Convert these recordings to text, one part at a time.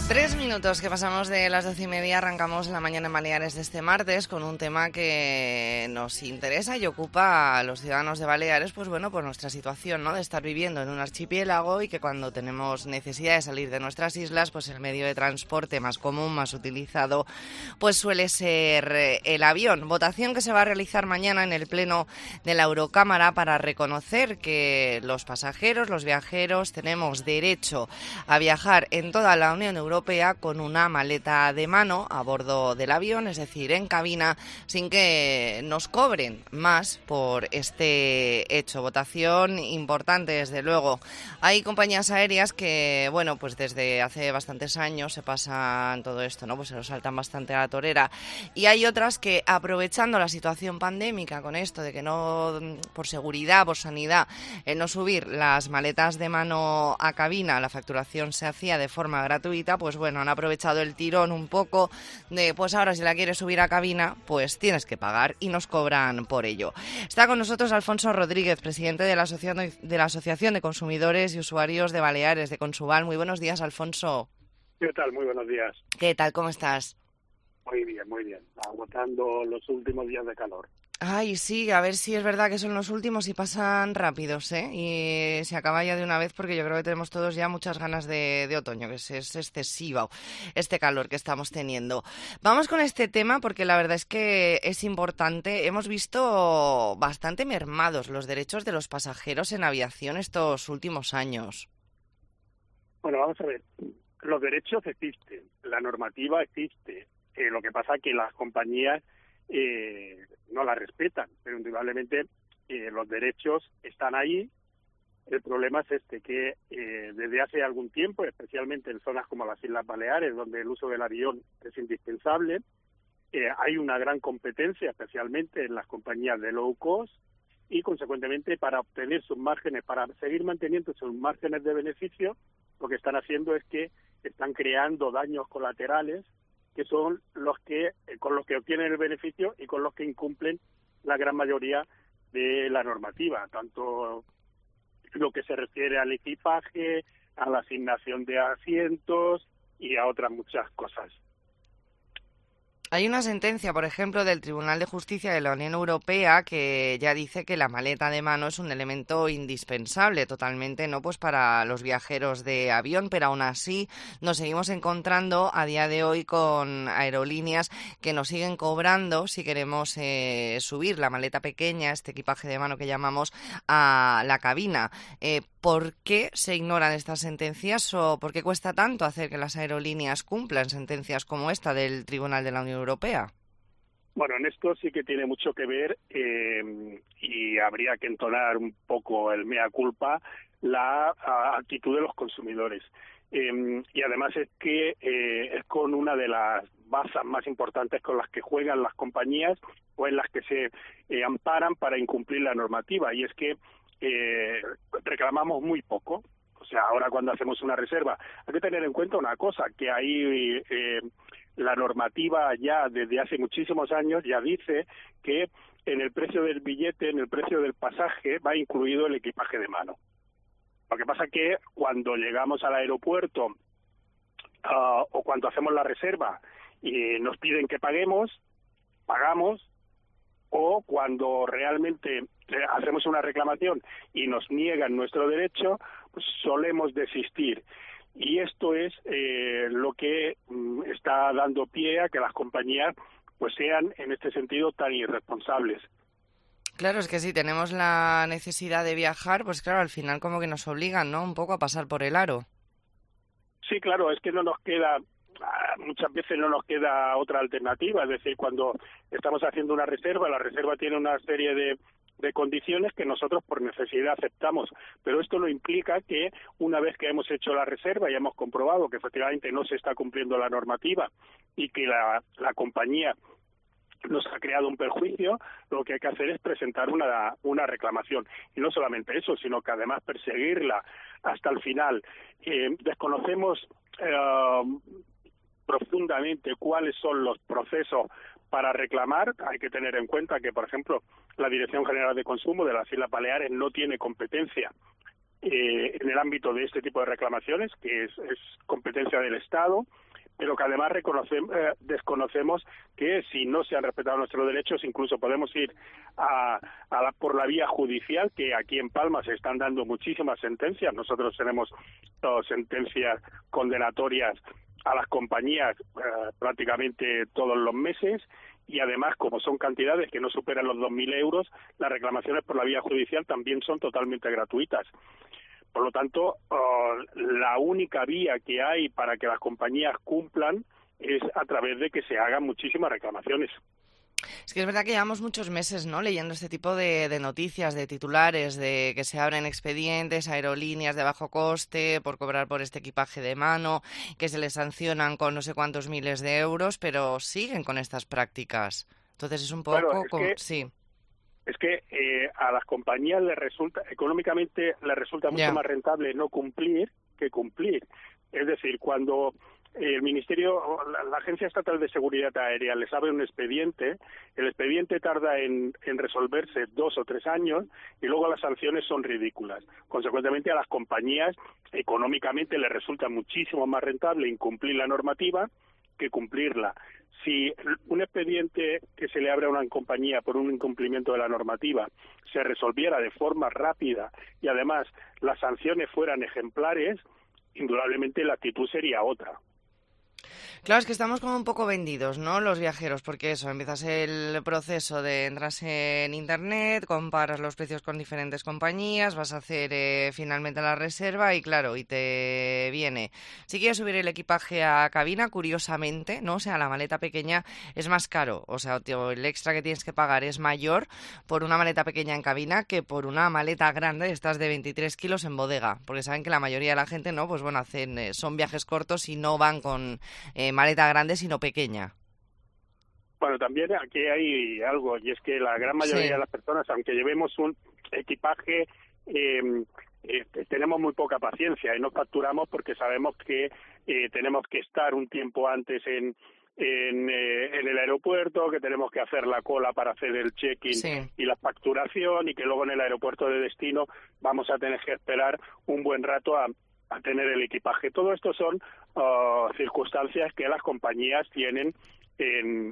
3 minutos que pasamos de las 12:30, arrancamos la mañana en Baleares de este martes con un tema que nos interesa y ocupa a los ciudadanos de Baleares, pues bueno, por nuestra situación, ¿no?, de estar viviendo en un archipiélago y que cuando tenemos necesidad de salir de nuestras islas, pues el medio de transporte más común, más utilizado, pues suele ser el avión. Votación que se va a realizar mañana en el Pleno de la Eurocámara para reconocer que los pasajeros, los viajeros, tenemos derecho a viajar en toda la Unión Europea con una maleta de mano a bordo del avión, es decir, en cabina, sin que nos cobren más por este hecho. Votación importante, desde luego. Hay compañías aéreas que, bueno, pues desde hace bastantes años se pasan todo esto, ¿no? Pues se lo saltan bastante a la torera. Y hay otras que, aprovechando la situación pandémica con esto de que no, por seguridad, por sanidad, no subir las maletas de mano a cabina, la facturación se hacía de forma gratuita, pues bueno, han aprovechado el tirón un poco de, pues ahora si la quieres subir a cabina, pues tienes que pagar y nos cobran por ello. Está con nosotros Alfonso Rodríguez, presidente de la Asociación de Consumidores y Usuarios de Baleares, de Consubal. Muy buenos días, Alfonso. ¿Qué tal? Muy buenos días. ¿Qué tal? ¿Cómo estás? Muy bien. Aguantando los últimos días de calor. Ay, sí, a ver si es verdad que son los últimos y pasan rápidos, ¿eh? Y se acaba ya de una vez, porque yo creo que tenemos todos ya muchas ganas de otoño, que es excesivo este calor que estamos teniendo. Vamos con este tema porque la verdad es que es importante. Hemos visto bastante mermados los derechos de los pasajeros en aviación estos últimos años. Bueno, vamos a ver. Los derechos existen, la normativa existe. Lo que pasa es que las compañías no la respetan, pero indudablemente los derechos están ahí. El problema es que desde hace algún tiempo, especialmente en zonas como las Islas Baleares, donde el uso del avión es indispensable, hay una gran competencia, especialmente en las compañías de low cost, y consecuentemente para obtener sus márgenes, para seguir manteniendo sus márgenes de beneficio, lo que están haciendo es que están creando daños colaterales que son los que con los que obtienen el beneficio y con los que incumplen la gran mayoría de la normativa, tanto lo que se refiere al equipaje, a la asignación de asientos y a otras muchas cosas. Hay una sentencia, por ejemplo, del Tribunal de Justicia de la Unión Europea que ya dice que la maleta de mano es un elemento indispensable totalmente, ¿no?, pues para los viajeros de avión, pero aún así nos seguimos encontrando a día de hoy con aerolíneas que nos siguen cobrando si queremos subir la maleta pequeña, este equipaje de mano que llamamos, a la cabina. ¿Por qué se ignoran estas sentencias o por qué cuesta tanto hacer que las aerolíneas cumplan sentencias como esta del Tribunal de la Unión Europea? Bueno, en esto sí que tiene mucho que ver y habría que entonar un poco el mea culpa la actitud de los consumidores. Y además es que es con una de las bazas más importantes con las que juegan las compañías o en las que se amparan para incumplir la normativa, y es que reclamamos muy poco. O sea, ahora cuando hacemos una reserva hay que tener en cuenta una cosa, que hay la normativa ya desde hace muchísimos años ya dice que en el precio del billete, en el precio del pasaje, va incluido el equipaje de mano. Lo que pasa es que cuando llegamos al aeropuerto o cuando hacemos la reserva y nos piden que pagamos, o cuando realmente hacemos una reclamación y nos niegan nuestro derecho, pues solemos desistir. Y esto es lo que está dando pie a que las compañías pues sean en este sentido tan irresponsables. Claro, es que si tenemos la necesidad de viajar, pues claro, al final como que nos obligan, ¿no?, un poco a pasar por el aro. Sí, claro, es que muchas veces no nos queda otra alternativa. Es decir, cuando estamos haciendo una reserva, la reserva tiene una serie de condiciones que nosotros por necesidad aceptamos, pero esto no implica que una vez que hemos hecho la reserva y hemos comprobado que efectivamente no se está cumpliendo la normativa y que la compañía nos ha creado un perjuicio, lo que hay que hacer es presentar una reclamación. Y no solamente eso, sino que además perseguirla hasta el final. Desconocemos profundamente cuáles son los procesos para reclamar. Hay que tener en cuenta que, por ejemplo, la Dirección General de Consumo de las Islas Baleares no tiene competencia en el ámbito de este tipo de reclamaciones, que es competencia del Estado, pero que además desconocemos que si no se han respetado nuestros derechos, incluso podemos ir por la vía judicial, que aquí en Palma se están dando muchísimas sentencias. Nosotros tenemos sentencias condenatorias a las compañías prácticamente todos los meses, y además, como son cantidades que no superan los 2.000 euros, las reclamaciones por la vía judicial también son totalmente gratuitas. Por lo tanto, la única vía que hay para que las compañías cumplan es a través de que se hagan muchísimas reclamaciones. Es que es verdad que llevamos muchos meses, ¿no?, leyendo este tipo de noticias, de titulares, de que se abren expedientes, aerolíneas de bajo coste por cobrar por este equipaje de mano, que se les sancionan con no sé cuántos miles de euros, pero siguen con estas prácticas. Entonces es un poco... sí. Es que a las compañías económicamente les resulta mucho más rentable no cumplir que cumplir. Es decir, cuando el Ministerio, la Agencia Estatal de Seguridad Aérea les abre un expediente, el expediente tarda en resolverse 2 o 3 años y luego las sanciones son ridículas. Consecuentemente, a las compañías económicamente les resulta muchísimo más rentable incumplir la normativa que cumplirla. Si un expediente que se le abre a una compañía por un incumplimiento de la normativa se resolviera de forma rápida y además las sanciones fueran ejemplares, indudablemente la actitud sería otra. Claro, es que estamos como un poco vendidos, ¿no?, los viajeros, porque eso, empiezas el proceso de entras en Internet, comparas los precios con diferentes compañías, vas a hacer finalmente la reserva y claro, y te viene. Si quieres subir el equipaje a cabina, curiosamente, ¿no?, o sea, la maleta pequeña es más caro, o sea, el extra que tienes que pagar es mayor por una maleta pequeña en cabina que por una maleta grande, estas de 23 kilos en bodega, porque saben que la mayoría de la gente, ¿no?, pues bueno, son viajes cortos y no van con maleta grande, sino pequeña. Bueno, también aquí hay algo, y es que la gran mayoría de las personas, aunque llevemos un equipaje, tenemos muy poca paciencia y no facturamos porque sabemos que tenemos que estar un tiempo antes en el aeropuerto, que tenemos que hacer la cola para hacer el check-in y la facturación, y que luego en el aeropuerto de destino vamos a tener que esperar un buen rato a tener el equipaje. Todo esto son circunstancias que las compañías tienen en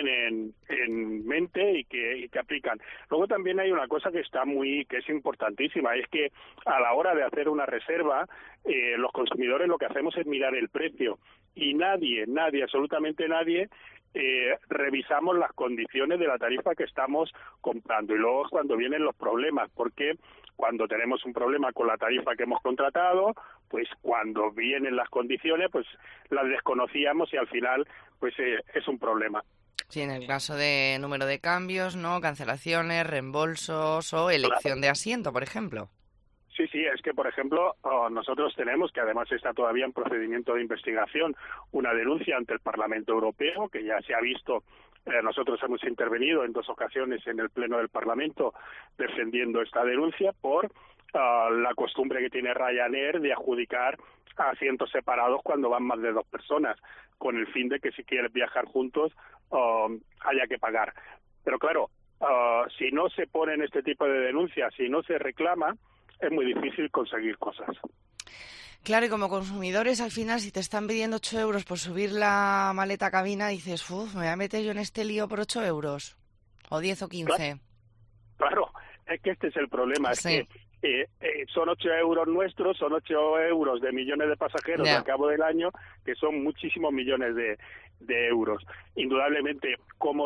mente y que aplican. Luego también hay una cosa que es importantísima, es que a la hora de hacer una reserva, los consumidores lo que hacemos es mirar el precio, y nadie, absolutamente nadie, revisamos las condiciones de la tarifa que estamos comprando, y luego es cuando vienen los problemas, porque cuando tenemos un problema con la tarifa que hemos contratado, pues cuando vienen las condiciones, pues las desconocíamos y al final pues es un problema. Sí, en el caso de número de cambios, ¿no?, cancelaciones, reembolsos o elección de asiento, por ejemplo. Sí, es que, por ejemplo, nosotros tenemos, que además está todavía en procedimiento de investigación, una denuncia ante el Parlamento Europeo, que ya se ha visto. Nosotros hemos intervenido en 2 ocasiones en el Pleno del Parlamento defendiendo esta denuncia por la costumbre que tiene Ryanair de adjudicar asientos separados cuando van más de 2 personas, con el fin de que si quieres viajar juntos haya que pagar. Pero claro, si no se ponen este tipo de denuncias, si no se reclama, es muy difícil conseguir cosas. Claro, y como consumidores, al final, si te están pidiendo 8 euros por subir la maleta a cabina, dices, me voy a meter yo en este lío por 8 euros, o 10 o 15. Claro, es que este es el problema, es que son 8 euros nuestros, son 8 euros de millones de pasajeros al cabo del año, que son muchísimos millones de euros. Indudablemente, como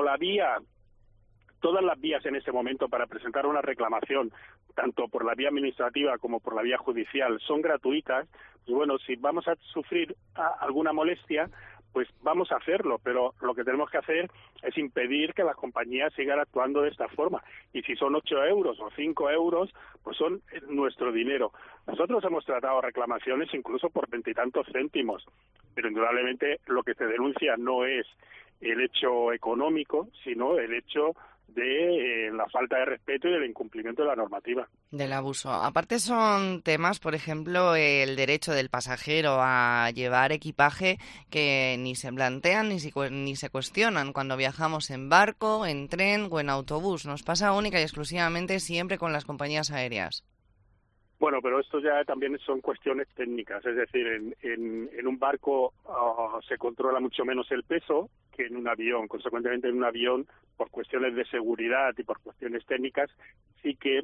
todas las vías en este momento para presentar una reclamación, tanto por la vía administrativa como por la vía judicial, son gratuitas, pues bueno, si vamos a sufrir alguna molestia, pues vamos a hacerlo, pero lo que tenemos que hacer es impedir que las compañías sigan actuando de esta forma. Y si son 8 euros o 5 euros, pues son nuestro dinero. Nosotros hemos tratado reclamaciones incluso por 20 y tantos céntimos, pero indudablemente lo que se denuncia no es el hecho económico, sino el hecho de la falta de respeto y del incumplimiento de la normativa. Del abuso. Aparte son temas, por ejemplo, el derecho del pasajero a llevar equipaje que ni se plantean ni se cuestionan cuando viajamos en barco, en tren o en autobús. Nos pasa única y exclusivamente siempre con las compañías aéreas. Bueno, pero esto ya también son cuestiones técnicas, es decir, en un barco se controla mucho menos el peso que en un avión. Consecuentemente, en un avión, por cuestiones de seguridad y por cuestiones técnicas, sí que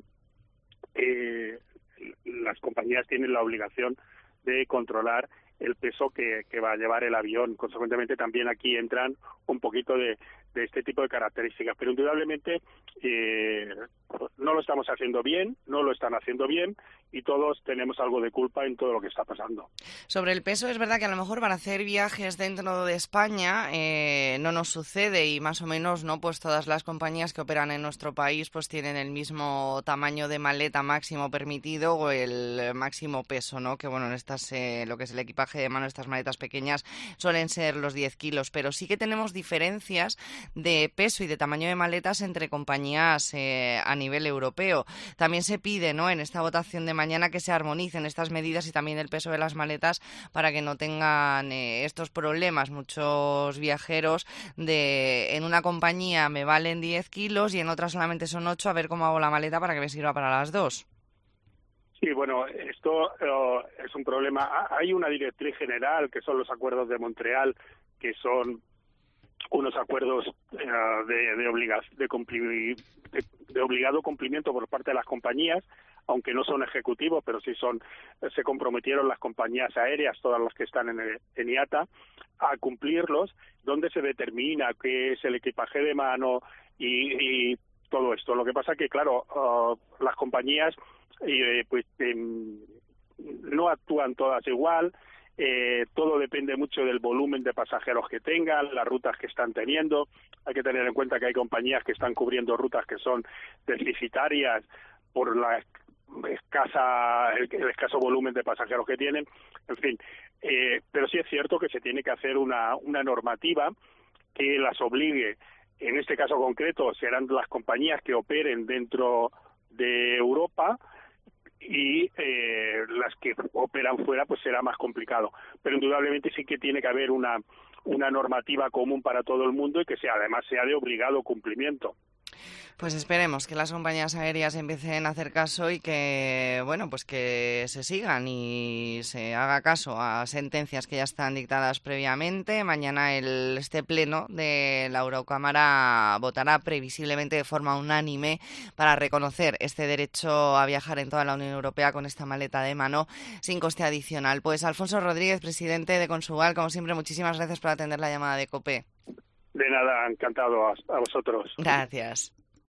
las compañías tienen la obligación de controlar el peso que va a llevar el avión. Consecuentemente, también aquí entran un poquito de este tipo de características. Pero indudablemente no lo estamos haciendo bien, no lo están haciendo bien y todos tenemos algo de culpa en todo lo que está pasando. Sobre el peso, es verdad que a lo mejor para hacer viajes dentro de España no nos sucede y más o menos no, pues todas las compañías que operan en nuestro país pues tienen el mismo tamaño de maleta máximo permitido o el máximo peso, ¿no? Que bueno, en estas lo que es el equipaje de mano, estas maletas pequeñas suelen ser los 10 kilos, pero sí que tenemos diferencias de peso y de tamaño de maletas entre compañías a nivel europeo. También se pide, ¿no?, en esta votación de mañana que se armonicen estas medidas y también el peso de las maletas para que no tengan estos problemas. Muchos viajeros en una compañía me valen 10 kilos y en otra solamente son 8, a ver cómo hago la maleta para que me sirva para las dos. Sí, bueno, esto es un problema. Hay una directriz general, que son los acuerdos de Montreal, que son unos acuerdos de obligado cumplimiento por parte de las compañías, aunque no son ejecutivos, pero sí se comprometieron las compañías aéreas, todas las que están en IATA, a cumplirlos, donde se determina qué es el equipaje de mano y todo esto. Lo que pasa que, claro, las compañías no actúan todas igual. Todo depende mucho del volumen de pasajeros que tengan, las rutas que están teniendo. Hay que tener en cuenta que hay compañías que están cubriendo rutas que son deficitarias por el escaso volumen de pasajeros que tienen. En fin, pero sí es cierto que se tiene que hacer una normativa que las obligue. En este caso concreto serán las compañías que operen dentro de Europa, y las que operan fuera pues será más complicado, pero indudablemente sí que tiene que haber una normativa común para todo el mundo y que además sea de obligado cumplimiento. Pues esperemos que las compañías aéreas empiecen a hacer caso y que, bueno, pues que se sigan y se haga caso a sentencias que ya están dictadas previamente. Mañana este pleno de la Eurocámara votará previsiblemente de forma unánime para reconocer este derecho a viajar en toda la Unión Europea con esta maleta de mano sin coste adicional. Pues Alfonso Rodríguez, presidente de Consugal, como siempre, muchísimas gracias por atender la llamada de COPE. De nada, encantado a vosotros. Gracias.